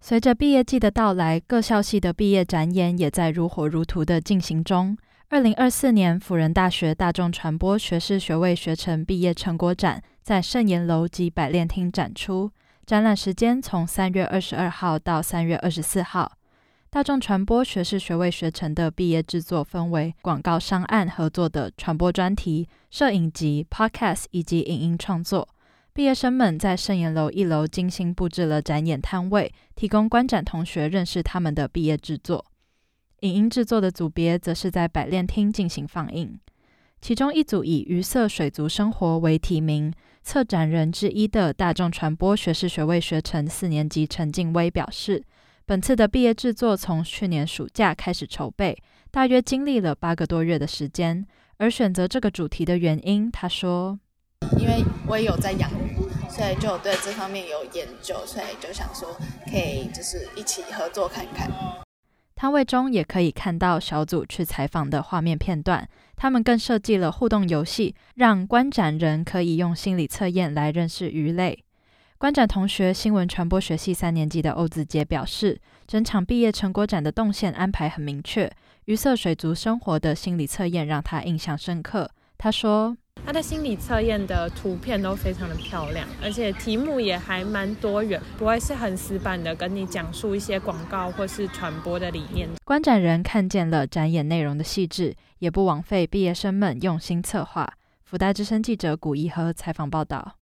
随着毕业季的到来，各校系的毕业展演也在如火如荼的进行中。2024年辅仁大学大众传播学士学位学程毕业成果展在圣言楼及百炼厅展出，展览时间从3月22号到3月24号。大众传播学士学位学程的毕业制作分为广告商案合作的传播专题、摄影集、podcast 以及影音创作。毕业生们在圣言楼1楼精心布置了展演摊位，提供观展同学认识他们的毕业制作。影音制作的组别则是在百炼厅进行放映。其中一组以鱼色水族生活为题名，策展人之一的大众传播学士学位学程4年级陈静薇表示，本次的毕业制作从去年暑假开始筹备，大约经历了8个多月的时间。而选择这个主题的原因，他说， 因为我也有在养鱼，所以就对这方面有研究，所以就想说可以就是一起合作看看。 摊位中也可以看到小组去采访的画面片段，他们更设计了互动游戏，让观展人可以用心理测验来认识鱼类。观展同学新闻传播学系3年级的欧子杰表示，整场毕业成果展的动线安排很明确，鱼色水族生活的心理测验让他印象深刻。他说， 它的心理测验的图片都非常的漂亮，而且题目也还蛮多元，不会是很死板的跟你讲述一些广告或是传播的理念。 观展人看见了展演内容的细致，也不枉费毕业生们用心策划。福大之声记者古一和采访报道。